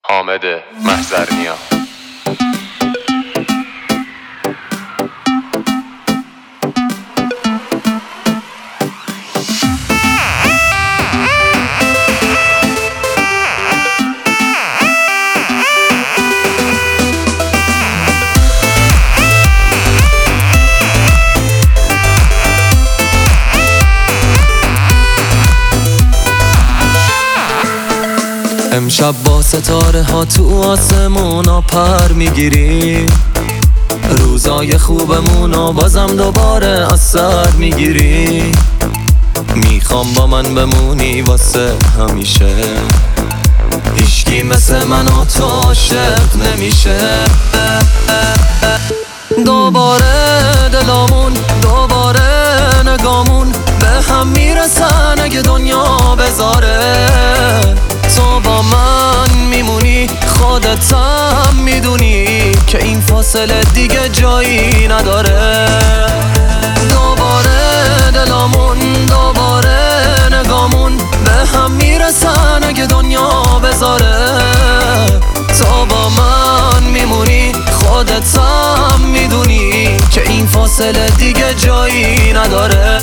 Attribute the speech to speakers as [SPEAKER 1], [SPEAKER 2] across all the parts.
[SPEAKER 1] حامد محضرنیا.
[SPEAKER 2] امشب با ستاره ها تو آسمونا پر میگیری، روزای خوبمونو بازم دوباره از سر میگیری. میخوام با من بمونی واسه همیشه، هیچکی مثل من و تو عاشق نمیشه. دوباره دلامون، دوباره نگامون به هم میرسن اگه دنیا بذاره. تو با من میمونی، خودت هم میدونی که این فاصله دیگه جایی نداره. دوباره دلامون، دوباره نگامون به هم میرسن اگه دنیا بذاره. تو با من میمونی، خودت هم میدونی که این فاصله دیگه جایی نداره.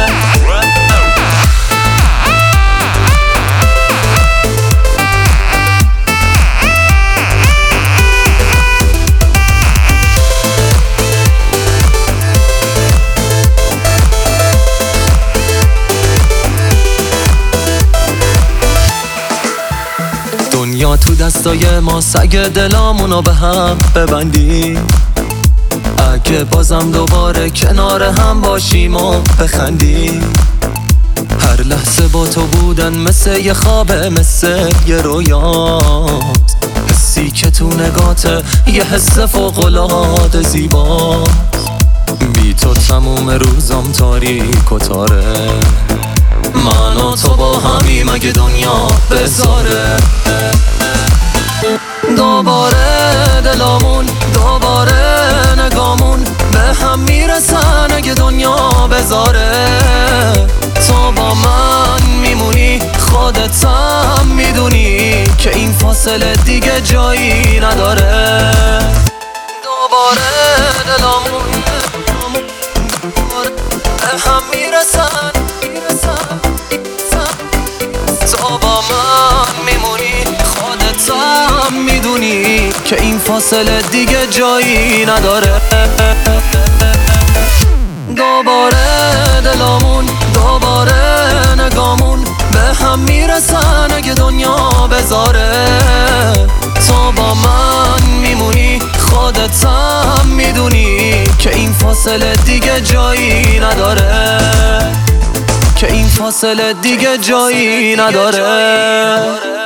[SPEAKER 2] دنیا تو دستای ما، سگ دلامونو به هم ببندی. اگه بازم دوباره کنار هم باشیم و بخندی. هر لحظه با تو بودن مثل یه خوابه، مثل یه رویاست. حسی که تو نگاته یه حس فوق‌العاده زیباست. بی تو تموم روزم تاریک و تاره. من و تو با همیم اگه دنیا بذاره. دوباره دلامون، دوباره نگامون به هم میرسن اگه دنیا بذاره. تو با من میمونی، خودت هم میدونی که این فاصله دیگه جایی نداره. دوباره دلامون به هم میرسن، تو با من میمونی، خودت هم میدونی که این فاصله دیگه جایی نداره. دوباره دلامون، دوباره نگامون به هم میرسن اگه دنیا بذاره. تو با من میمونی، خودت هم میدونی که این فاصله دیگه جایی نداره، که این فاصله دیگه جایی نداره.